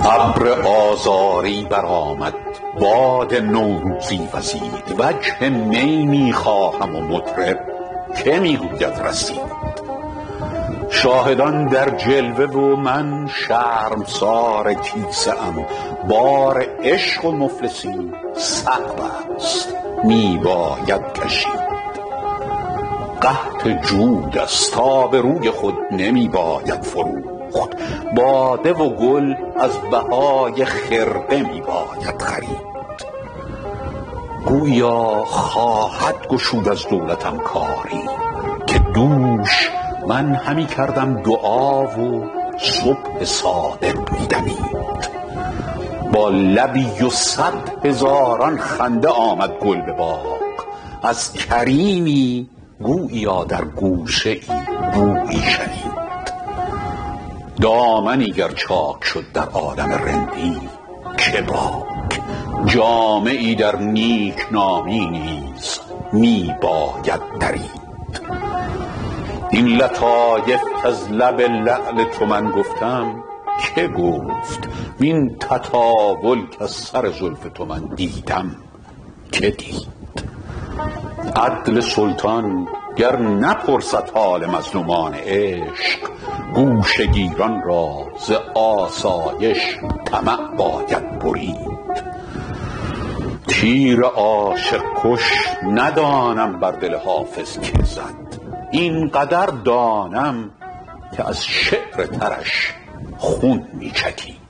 ابر آذاری برآمد، باد نوروزی وزید، وجه می می خواهم و مطرب که می گوید رسید. شاهدان در جلوه و من شرمسار کیسه ام، بار عشق و مفلسی صعب است می باید کشید. قحط جود است تا به روی خود نمی باید فروخت، باده و گل از بهای خرقه می باید خرید. گویا خواهد گشود از دولتم کاری که دوش من همی کردم دعا و صبح صادق می دمید. با لبی و 100,000 خنده آمد گل به باغ، از کریمی گوییا در گوشه ای بویی شنید. دامنی گر چاک شد در عالم رندی که باک، جامعی در نیک نامی نیز می باید درید. این لطایف از لب لعل تو من گفتم که گفت، وین تطاول که از سر زلف تو من دیدم که دید. عدل سلطان گر نپرسد حال مظلومان عشق، گوشه گیران را ز آسایش طمع باید برید. تیر عاشق کش ندانم بر دل حافظ که زد، این قدر دانم که از شعر ترش خون می چکید.